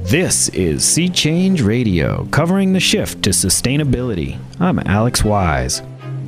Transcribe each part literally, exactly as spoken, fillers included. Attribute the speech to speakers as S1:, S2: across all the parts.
S1: This is Sea Change Radio, covering the shift to sustainability. I'm Alex Wise.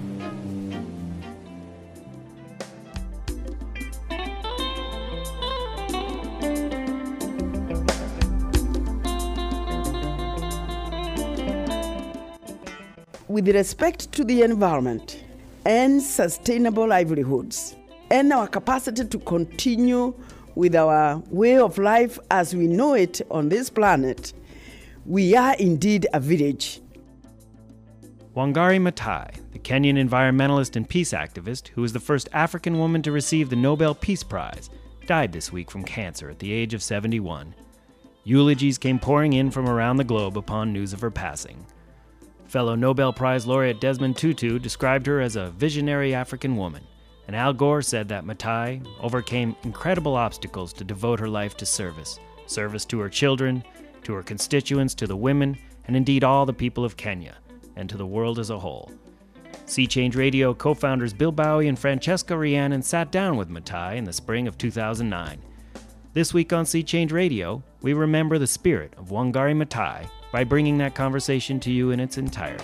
S2: With respect to the environment and sustainable livelihoods, and our capacity to continue with our way of life as we know it on this planet, we are indeed a village.
S1: Wangari Maathai, the Kenyan environmentalist and peace activist who was the first African woman to receive the Nobel Peace Prize, died this week from cancer at the age of seventy-one. Eulogies came pouring in from around the globe upon news of her passing. Fellow Nobel Prize laureate Desmond Tutu described her as a visionary African woman, and Al Gore said that Maathai overcame incredible obstacles to devote her life to service, service to her children, to her constituents, to the women, and indeed all the people of Kenya, and to the world as a whole. Sea Change Radio co-founders Bill Bowie and Francesca Rhiannon sat down with Maathai in the spring of two thousand nine. This week on Sea Change Radio, we remember the spirit of Wangari Maathai by bringing that conversation to you in its entirety.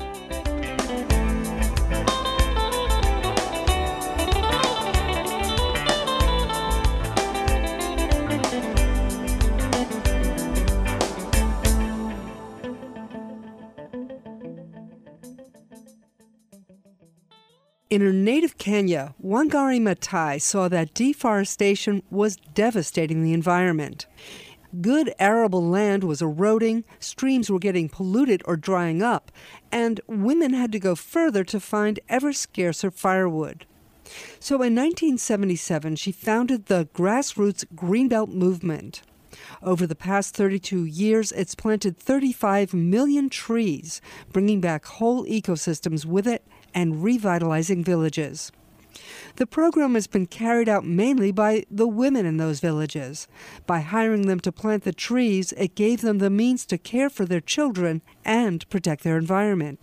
S3: In her native Kenya, Wangari Maathai saw that deforestation was devastating the environment. Good arable land was eroding, streams were getting polluted or drying up, and women had to go further to find ever scarcer firewood. So in nineteen seventy-seven, she founded the grassroots Greenbelt movement. Over the past thirty-two years, it's planted thirty-five million trees, bringing back whole ecosystems with it and revitalizing villages. The program has been carried out mainly by the women in those villages. By hiring them to plant the trees, it gave them the means to care for their children and protect their environment.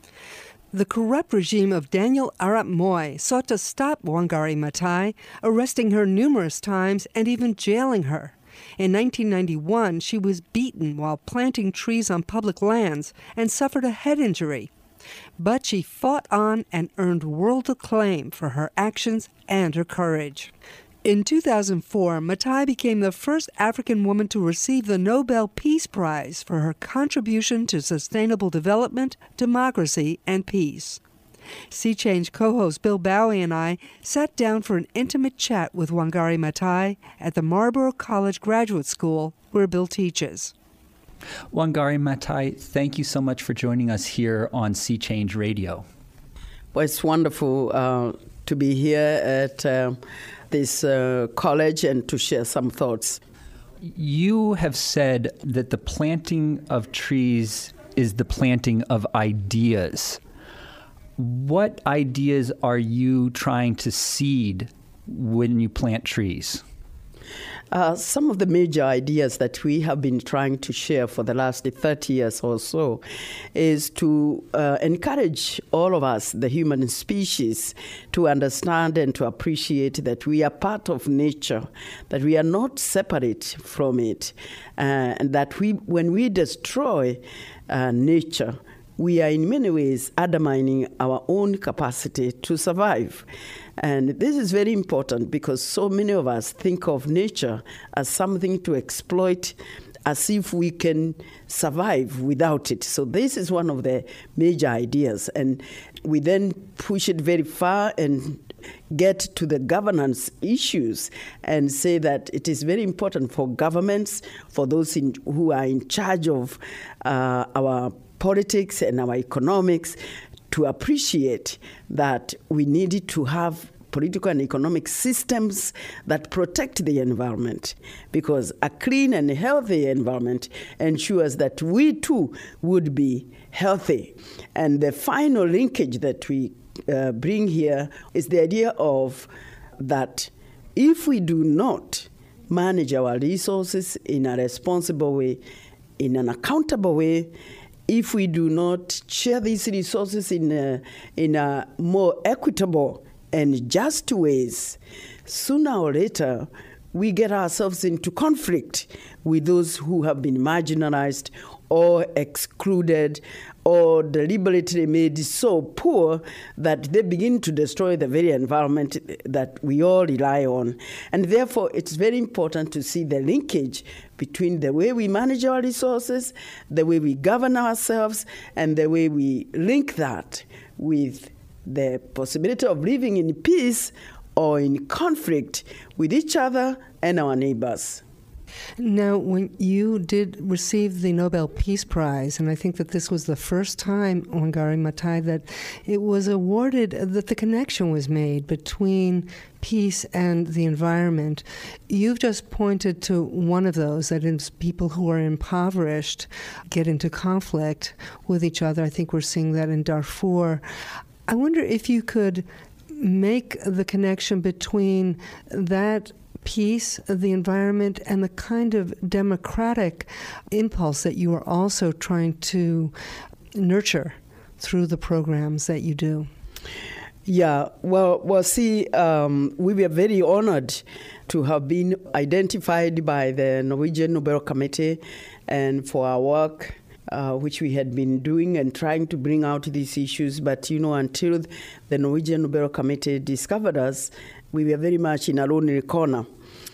S3: The corrupt regime of Daniel Arap Moi sought to stop Wangari Maathai, arresting her numerous times and even jailing her. In nineteen ninety-one, she was beaten while planting trees on public lands and suffered a head injury. But she fought on and earned world acclaim for her actions and her courage. In two thousand four, Maathai became the first African woman to receive the Nobel Peace Prize for her contribution to sustainable development, democracy, and peace. Sea Change co-host Bill Bowie and I sat down for an intimate chat with Wangari Maathai at the Marlborough College Graduate School, where Bill teaches.
S4: Wangari Maathai, thank you so much for joining us here on Sea Change Radio.
S2: Well, it's wonderful uh, to be here at uh, this uh, college and to share some thoughts.
S4: You have said that the planting of trees is the planting of ideas. What ideas are you trying to seed when you plant trees?
S2: Uh, some of the major ideas that we have been trying to share for the last thirty years or so is to uh, encourage all of us, the human species, to understand and to appreciate that we are part of nature, that we are not separate from it, uh, and that we, when we destroy uh, nature, we are in many ways undermining our own capacity to survive. And this is very important because so many of us think of nature as something to exploit as if we can survive without it. So this is one of the major ideas. And we then push it very far and get to the governance issues and say that it is very important for governments, for those in, who are in charge of uh, our politics and our economics, to appreciate that we needed to have political and economic systems that protect the environment, because a clean and healthy environment ensures that we too would be healthy. And the final linkage that we uh, bring here is the idea of that if we do not manage our resources in a responsible way, in an accountable way, if we do not share these resources in a, in a more equitable and just ways, sooner or later we get ourselves into conflict with those who have been marginalized or excluded or deliberately made so poor that they begin to destroy the very environment that we all rely on. And therefore, it's very important to see the linkage between the way we manage our resources, the way we govern ourselves, and the way we link that with the possibility of living in peace or in conflict with each other and our neighbors.
S3: Now, when you did receive the Nobel Peace Prize, and I think that this was the first time, Wangari Maathai, that it was awarded, that the connection was made between peace and the environment. You've just pointed to one of those, that is people who are impoverished get into conflict with each other. I think we're seeing that in Darfur. I wonder if you could make the connection between that peace, the environment, and the kind of democratic impulse that you are also trying to nurture through the programs that you do.
S2: Yeah, well, well, see, um, we were very honored to have been identified by the Norwegian Nobel Committee and for our work, uh, which we had been doing and trying to bring out these issues. But, you know, until the Norwegian Nobel Committee discovered us, we were very much in a lonely corner.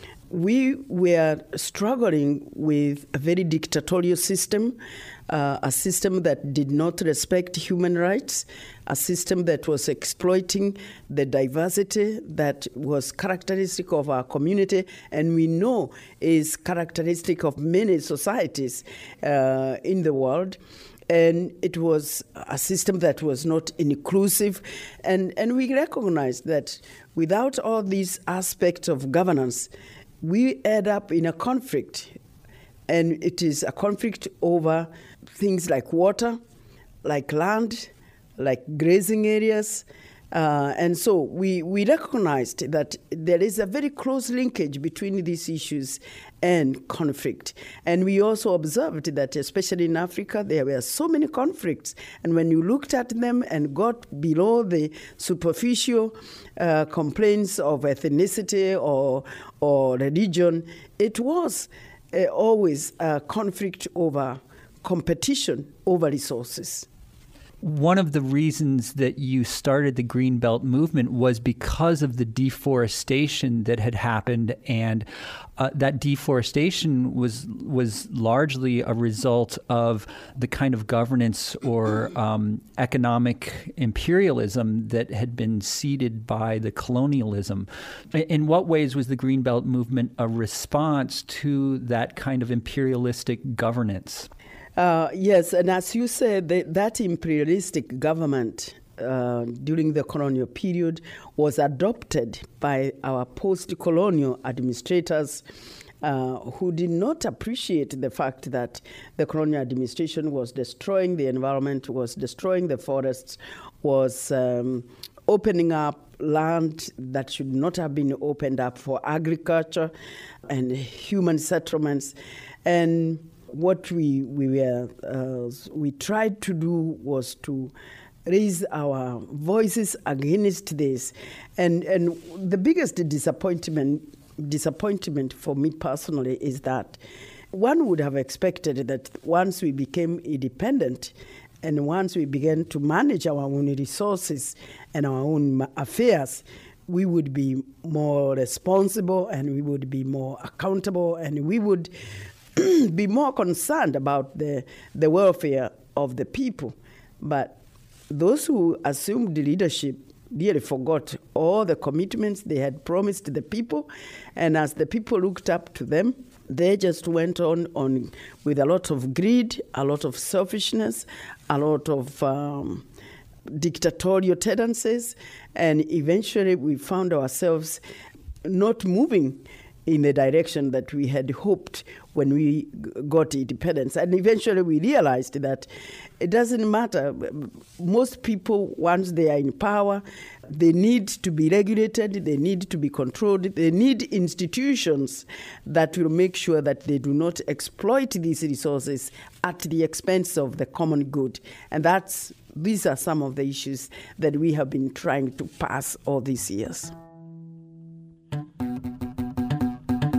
S2: We were struggling with a very dictatorial system, uh, a system that did not respect human rights, a system that was exploiting the diversity that was characteristic of our community, and we know is characteristic of many societies uh, in the world. And it was a system that was not inclusive. And, and we recognized that without all these aspects of governance, we end up in a conflict. And it is a conflict over things like water, like land, like grazing areas. Uh, and so we, we recognized that there is a very close linkage between these issues and conflict. And we also observed that, especially in Africa, there were so many conflicts. And when you looked at them and got below the superficial uh, complaints of ethnicity or, or religion, it was uh, always a conflict over competition over resources.
S4: One of the reasons that you started the Green Belt movement was because of the deforestation that had happened, and uh, that deforestation was was largely a result of the kind of governance or um, economic imperialism that had been seeded by the colonialism. In what ways was the Green Belt movement a response to that kind of imperialistic governance?
S2: Uh, yes, and as you said, the, that imperialistic government uh, during the colonial period was adopted by our post-colonial administrators uh, who did not appreciate the fact that the colonial administration was destroying the environment, was destroying the forests, was um, opening up land that should not have been opened up for agriculture and human settlements. And what we we were uh, we tried to do was to raise our voices against this, and and the biggest disappointment disappointment for me personally is that one would have expected that once we became independent and once we began to manage our own resources and our own affairs, we would be more responsible and we would be more accountable and we would be more concerned about the, the welfare of the people. But those who assumed the leadership really forgot all the commitments they had promised the people. And as the people looked up to them, they just went on, on with a lot of greed, a lot of selfishness, a lot of um, dictatorial tendencies. And eventually we found ourselves not moving in the direction that we had hoped when we got independence. And eventually we realized that it doesn't matter. Most people, once they are in power, they need to be regulated, they need to be controlled, they need institutions that will make sure that they do not exploit these resources at the expense of the common good. And that's these are some of the issues that we have been trying to pass all these years.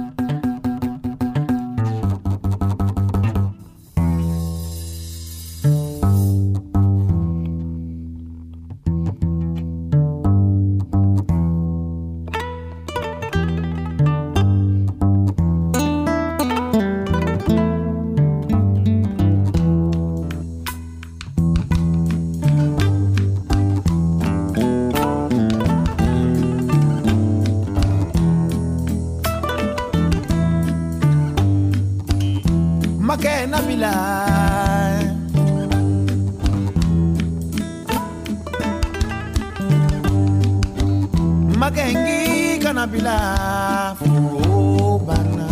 S5: makena bila makengi kana bila furo bana.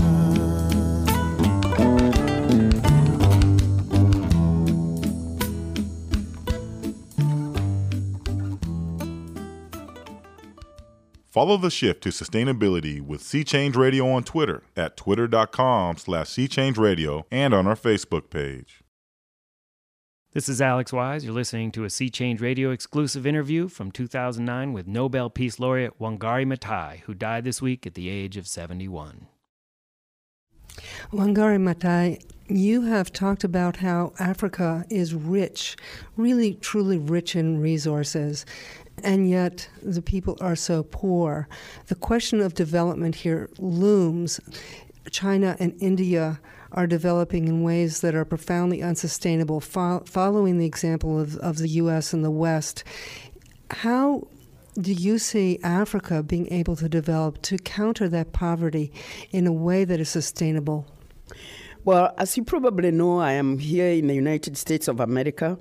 S6: Follow the shift to sustainability with Sea Change Radio on Twitter at twitter.com slash Sea Change Radio and on our Facebook page.
S1: This is Alex Wise. You're listening to a Sea Change Radio exclusive interview from two thousand nine with Nobel Peace Laureate Wangari Maathai, who died this week at the age of seventy-one.
S3: Wangari Maathai, you have talked about how Africa is rich, really truly rich in resources, and yet the people are so poor. The question of development here looms. China and India are developing in ways that are profoundly unsustainable, fo- following the example of, of the U S and the West. How do you see Africa being able to develop to counter that poverty in a way that is sustainable?
S2: Well, as you probably know, I am here in the United States of America,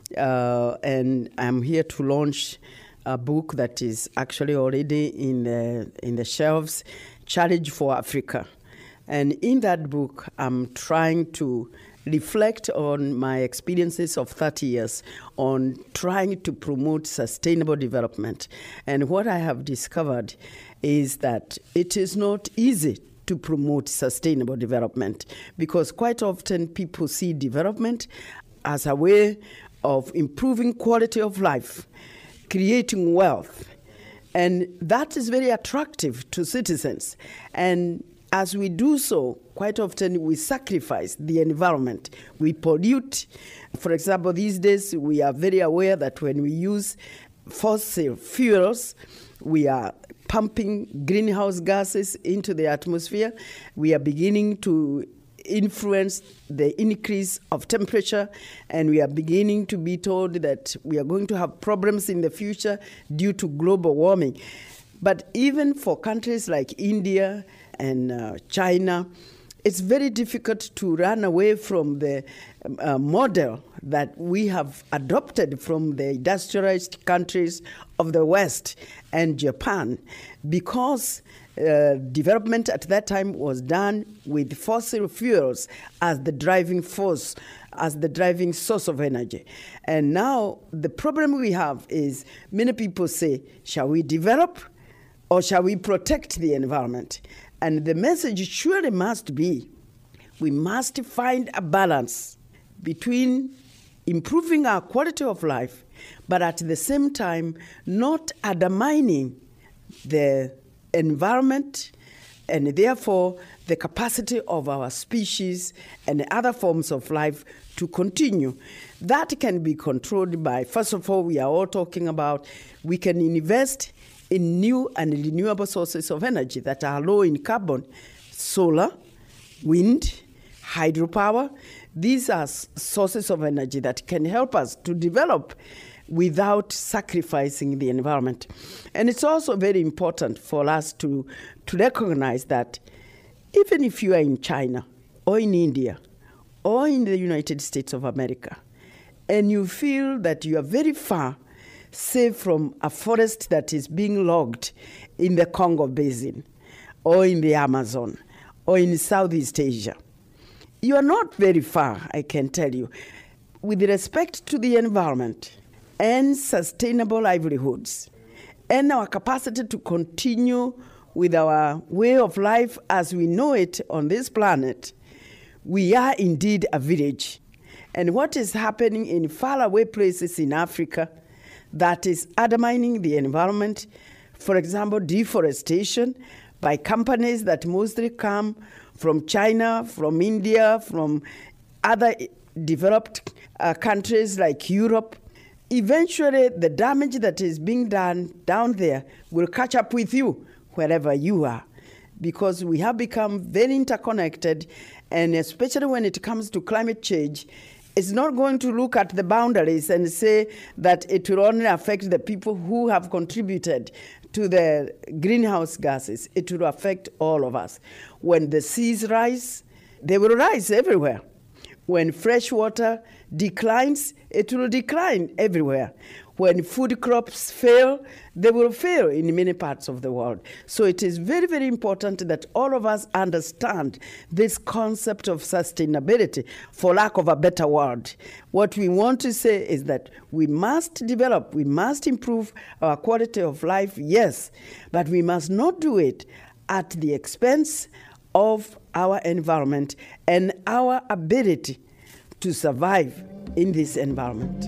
S2: uh, and I'm here to launch a book that is actually already in the, in the shelves, Challenge for Africa. And in that book, I'm trying to reflect on my experiences of thirty years on trying to promote sustainable development. And what I have discovered is that it is not easy to promote sustainable development because quite often people see development as a way of improving quality of life, creating wealth. And that is very attractive to citizens. And as we do so, quite often we sacrifice the environment. We pollute. For example, these days we are very aware that when we use fossil fuels, we are pumping greenhouse gases into the atmosphere. We are beginning to influence the increase of temperature, and we are beginning to be told that we are going to have problems in the future due to global warming. But even for countries like India and uh, China, it's very difficult to run away from the uh, model that we have adopted from the industrialized countries of the West and Japan, because uh, development at that time was done with fossil fuels as the driving force, as the driving source of energy. And now the problem we have is many people say, shall we develop or shall we protect the environment? And the message surely must be, we must find a balance between improving our quality of life, but at the same time not undermining the environment and therefore the capacity of our species and other forms of life to continue. That can be controlled by, first of all, we are all talking about, we can invest in new and renewable sources of energy that are low in carbon, solar, wind, hydropower. These are sources of energy that can help us to develop without sacrificing the environment. And it's also very important for us to, to recognize that even if you are in China or in India or in the United States of America, and you feel that you are very far, say from a forest that is being logged in the Congo Basin or in the Amazon or in Southeast Asia, you are not very far, I can tell you. With respect to the environment and sustainable livelihoods and our capacity to continue with our way of life as we know it on this planet, we are indeed a village. And what is happening in faraway places in Africa that is undermining the environment, for example, deforestation by companies that mostly come from China, from India, from other developed uh, countries like Europe, eventually the damage that is being done down there will catch up with you wherever you are, because we have become very interconnected, and especially when it comes to climate change, it's not going to look at the boundaries and say that it will only affect the people who have contributed to the greenhouse gases. It will affect all of us. When the seas rise, they will rise everywhere. When fresh water declines, it will decline everywhere. When food crops fail, they will fail in many parts of the world. So it is very, very important that all of us understand this concept of sustainability, for lack of a better word. What we want to say is that we must develop, we must improve our quality of life, yes, but we must not do it at the expense of our environment and our ability to survive in this environment.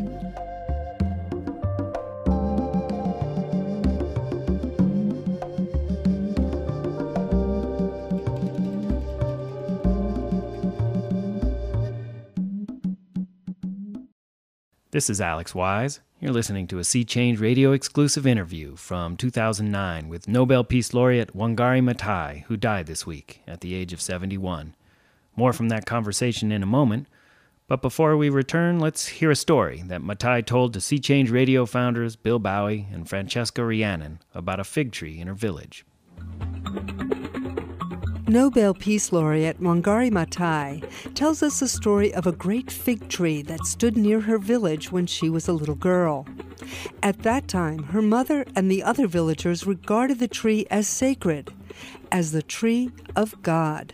S1: This is Alex Wise. You're listening to a Sea Change Radio exclusive interview from two thousand nine with Nobel Peace Laureate Wangari Maathai, who died this week at the age of seventy-one. More from that conversation in a moment, but before we return, let's hear a story that Maathai told to Sea Change Radio founders Bill Bowie and Francesca Rhiannon about a fig tree in her village.
S3: Nobel Peace Laureate Wangari Maathai tells us the story of a great fig tree that stood near her village when she was a little girl. At that time, her mother and the other villagers regarded the tree as sacred, as the tree of God.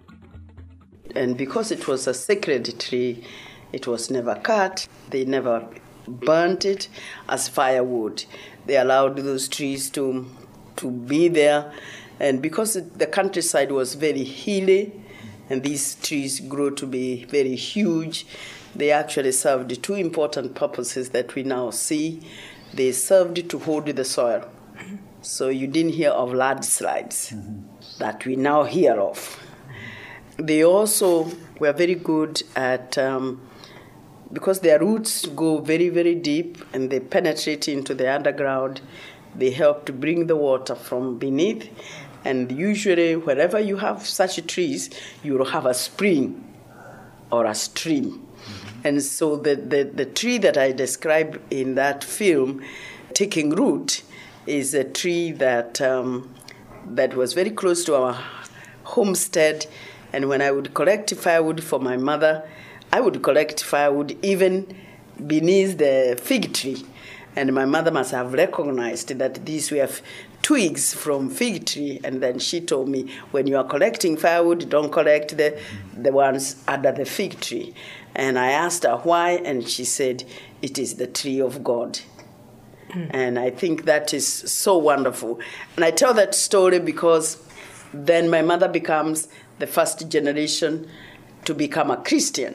S2: And because it was a sacred tree, it was never cut. They never burnt it as firewood. They allowed those trees to, to be there. And because the countryside was very hilly, and these trees grew to be very huge, they actually served two important purposes that we now see. They served to hold the soil. So you didn't hear of landslides mm-hmm. that we now hear of. They also were very good at, um, because their roots go very, very deep and they penetrate into the underground, they help to bring the water from beneath. And usually, wherever you have such trees, you will have a spring or a stream. Mm-hmm. And so the, the, the tree that I described in that film, Taking Root, is a tree that um, that was very close to our homestead. And when I would collect firewood for my mother, I would collect firewood even beneath the fig tree. And my mother must have recognized that these were twigs from fig tree. And then she told me, when you are collecting firewood, don't collect the, the ones under the fig tree. And I asked her why, and she said, it is the tree of God. Mm. And I think that is so wonderful. And I tell that story because then my mother becomes the first generation to become a Christian.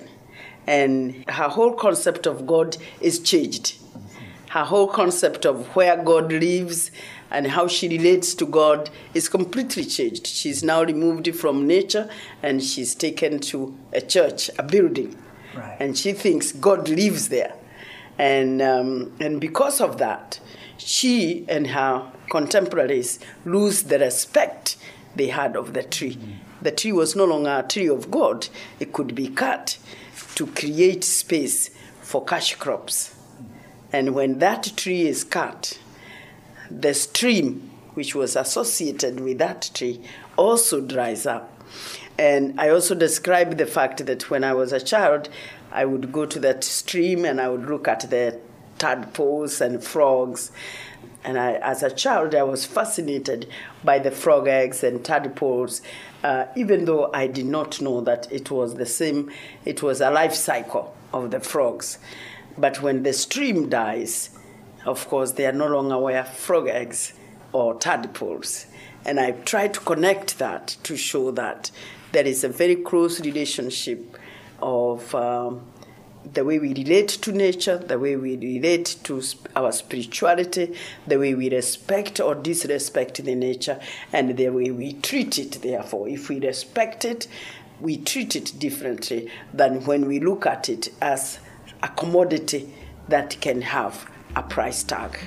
S2: And her whole concept of God is changed. Her whole concept of where God lives and how she relates to God is completely changed. She's now removed from nature and she's taken to a church, a building. Right. And she thinks God lives there. And, um, and because of that, she and her contemporaries lose the respect they had of the tree. Mm-hmm. The tree was no longer a tree of God. It could be cut to create space for cash crops. And when that tree is cut, the stream which was associated with that tree also dries up. And I also described the fact that when I was a child, I would go to that stream and I would look at the tadpoles and frogs. And I, as a child, I was fascinated by the frog eggs and tadpoles, uh, even though I did not know that it was the same, it was a life cycle of the frogs. But when the stream dies, of course, they are no longer where frog eggs or tadpoles. And I try to connect that to show that there is a very close relationship of um, the way we relate to nature, the way we relate to our spirituality, the way we respect or disrespect the nature, and the way we treat it, therefore. If we respect it, we treat it differently than when we look at it as a commodity that can have a price tag.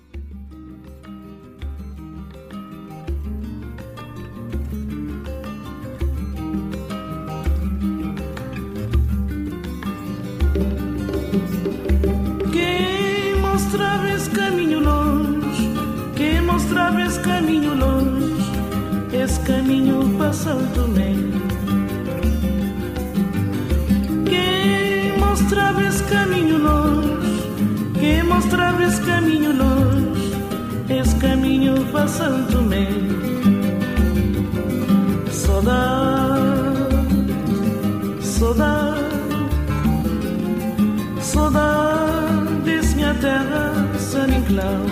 S5: Quem mostrava esse caminho longe, quem mostrava esse caminho longe, esse caminho passou também. Quem caminho longe, que mostrava esse caminho longe, esse caminho para Santo Tomé. Saudade, saudade, saudade desse minha terra, San Inclau.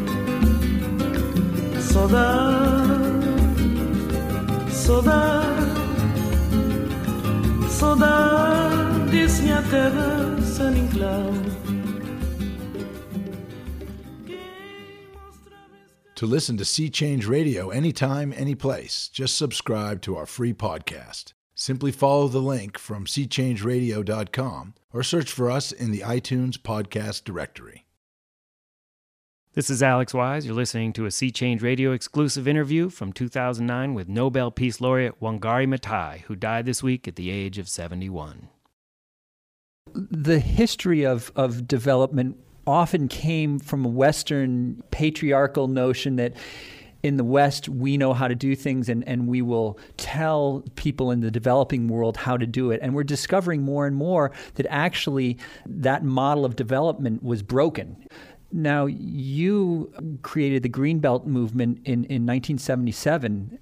S5: Saudade, saudade, saudade desse minha terra, San Inclau.
S7: To listen to Sea Change Radio anytime, anyplace, just subscribe to our free podcast. Simply follow the link from sea change radio dot com or search for us in the iTunes podcast directory.
S1: This is Alex Wise. You're listening to a Sea Change Radio exclusive interview from two thousand nine with Nobel Peace Laureate Wangari Maathai, who died this week at the age of seventy-one.
S4: The history of, of development often came from a Western patriarchal notion that in the West, we know how to do things and, and we will tell people in the developing world how to do it. And we're discovering more and more that actually that model of development was broken. Now, you created the Greenbelt movement in, in nineteen seventy-seven,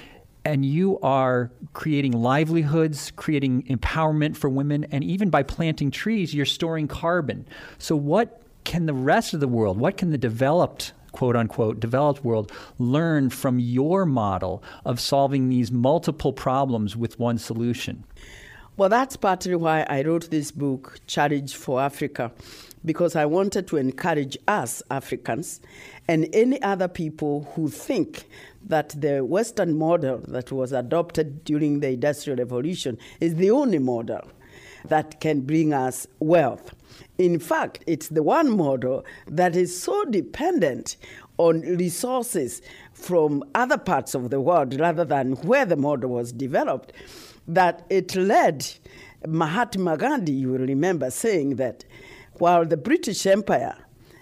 S4: and you are creating livelihoods, creating empowerment for women, and even by planting trees, you're storing carbon. So what can the rest of the world, what can the developed, quote unquote, developed world learn from your model of solving these multiple problems with one solution?
S2: Well, that's partly why I wrote this book, Challenge for Africa, because I wanted to encourage us Africans and any other people who think that the Western model that was adopted during the Industrial Revolution is the only model that can bring us wealth. In fact, it's the one model that is so dependent on resources from other parts of the world rather than where the model was developed, that it led Mahatma Gandhi, you will remember, saying that while the British Empire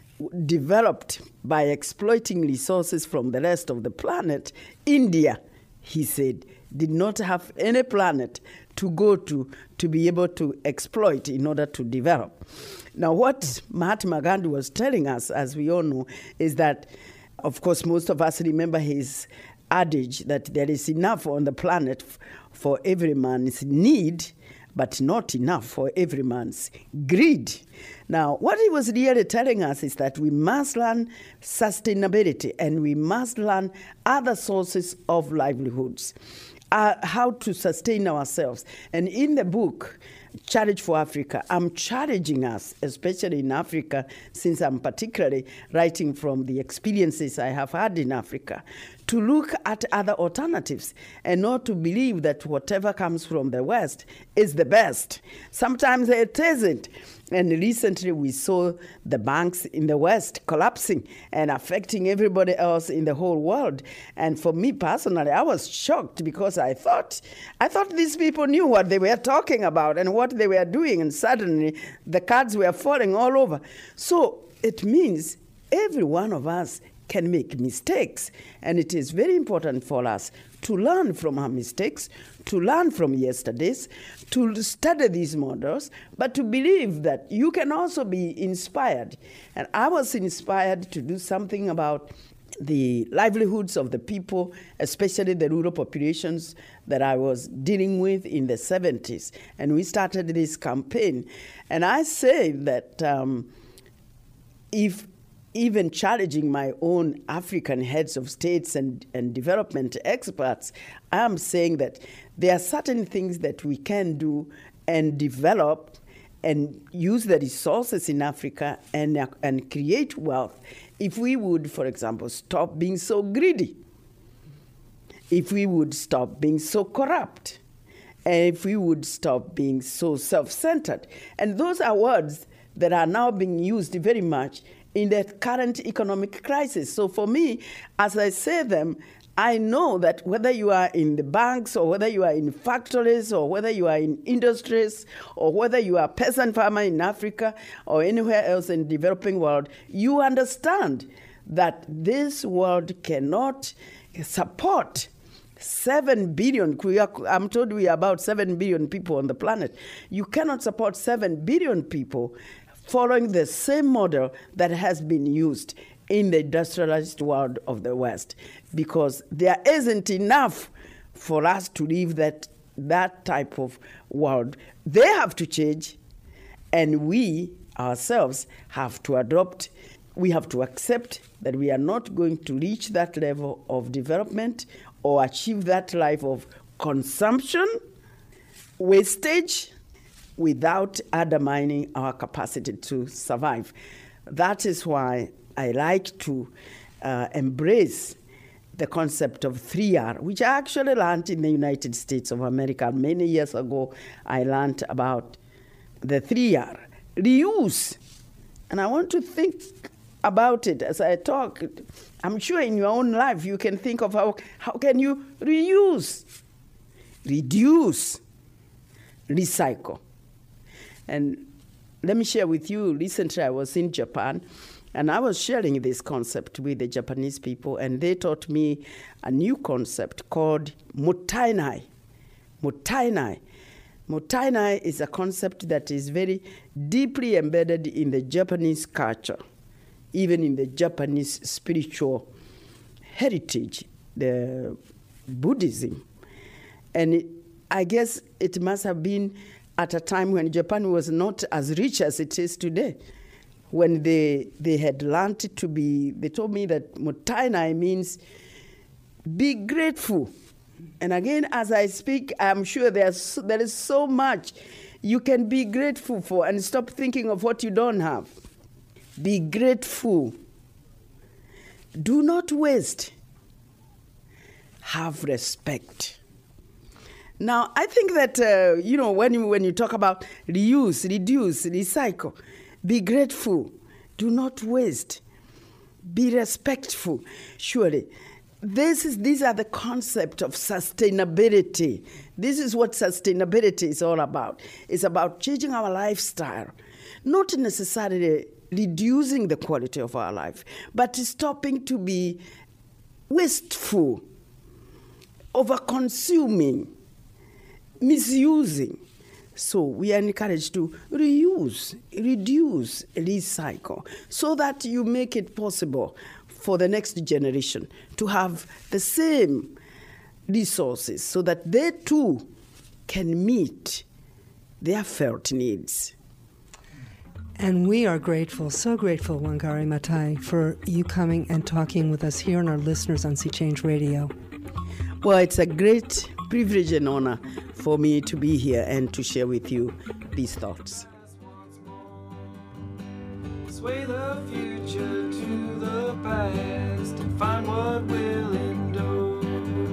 S2: developed by exploiting resources from the rest of the planet, India, he said, did not have any planet to go to to be able to exploit in order to develop. Now, what Mahatma Gandhi was telling us, as we all know, is that, of course, most of us remember his adage that there is enough on the planet f- for every man's need, but not enough for every man's greed. Now, what he was really telling us is that we must learn sustainability and we must learn other sources of livelihoods, uh, how to sustain ourselves. And in the book, Challenge for Africa, I'm challenging us, especially in Africa, since I'm particularly writing from the experiences I have had in Africa, to look at other alternatives and not to believe that whatever comes from the West is the best. Sometimes it isn't. And recently we saw the banks in the West collapsing and affecting everybody else in the whole world. And for me personally, I was shocked because I thought I thought these people knew what they were talking about and what they were doing, and suddenly the cards were falling all over. So it means every one of us can make mistakes, and it is very important for us to learn from our mistakes, to learn from yesterday's, to study these models, but to believe that you can also be inspired. And I was inspired to do something about the livelihoods of the people, especially the rural populations that I was dealing with in the seventies. And we started this campaign. And I say that um, if even challenging my own African heads of states and, and development experts, I am saying that there are certain things that we can do and develop and use the resources in Africa and, uh, and create wealth if we would, for example, stop being so greedy, if we would stop being so corrupt, and if we would stop being so self-centered. And those are words that are now being used very much in the current economic crisis. So for me, as I say them, I know that whether you are in the banks or whether you are in factories or whether you are in industries or whether you are a peasant farmer in Africa or anywhere else in the developing world, you understand that this world cannot support Seven billion, we are, I'm told we are about seven billion people on the planet. You cannot support seven billion people following the same model that has been used in the industrialized world of the West, because there isn't enough for us to live that, that type of world. They have to change, and we ourselves have to adopt. We have to accept that we are not going to reach that level of development or achieve that life of consumption, wastage, without undermining our capacity to survive. That is why I like to uh, embrace the concept of three R, which I actually learned in the United States of America. Many years ago, I learned about the three R. Reuse. And I want to think about it as I talk. I'm sure in your own life you can think of how, how can you reuse, reduce, recycle. And let me share with you, recently I was in Japan, and I was sharing this concept with the Japanese people, and they taught me a new concept called mottainai. Mottainai. Mottainai is a concept that is very deeply embedded in the Japanese culture, even in the Japanese spiritual heritage, the Buddhism. And it, I guess it must have been at a time when Japan was not as rich as it is today. When they they had learned to be, they told me that mottainai means be grateful. And again, as I speak, I'm sure there's, there is so much you can be grateful for, and stop thinking of what you don't have. Be grateful. Do not waste. Have respect. Now, I think that, uh, you know, when you, when you talk about reuse, reduce, recycle, be grateful. Do not waste. Be respectful. Surely, this is, these are the concept of sustainability. This is what sustainability is all about. It's about changing our lifestyle, not necessarily reducing the quality of our life, but stopping to be wasteful, over-consuming, misusing. So we are encouraged to reuse, reduce, recycle, so that you make it possible for the next generation to have the same resources, so that they too can meet their felt needs.
S3: And we are grateful, so grateful, Wangari Maathai, for you coming and talking with us here and our listeners on Sea Change Radio.
S2: Well, it's a great privilege and honor for me to be here and to share with you these thoughts.
S5: Sway the future to the past and find what will endure.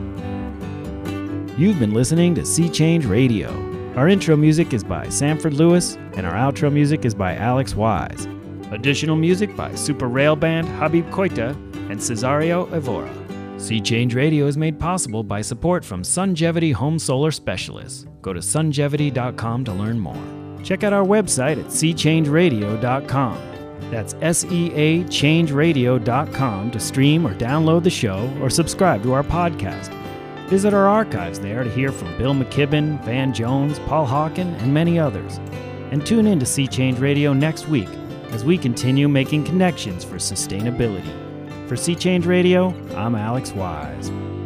S1: You've been listening to Sea Change Radio. Our intro music is by Sanford Lewis, and our outro music is by Alex Wise. Additional music by Super Rail Band, Habib Koita, and Cesario Evora. Sea Change Radio is made possible by support from Sungevity Home Solar Specialists. Go to sungevity dot com to learn more. Check out our website at sea change radio dot com. That's S E A change radio dot com to stream or download the show or subscribe to our podcast. Visit our archives there to hear from Bill McKibben, Van Jones, Paul Hawken, and many others. And tune in to Sea Change Radio next week as we continue making connections for sustainability. For Sea Change Radio, I'm Alex Wise.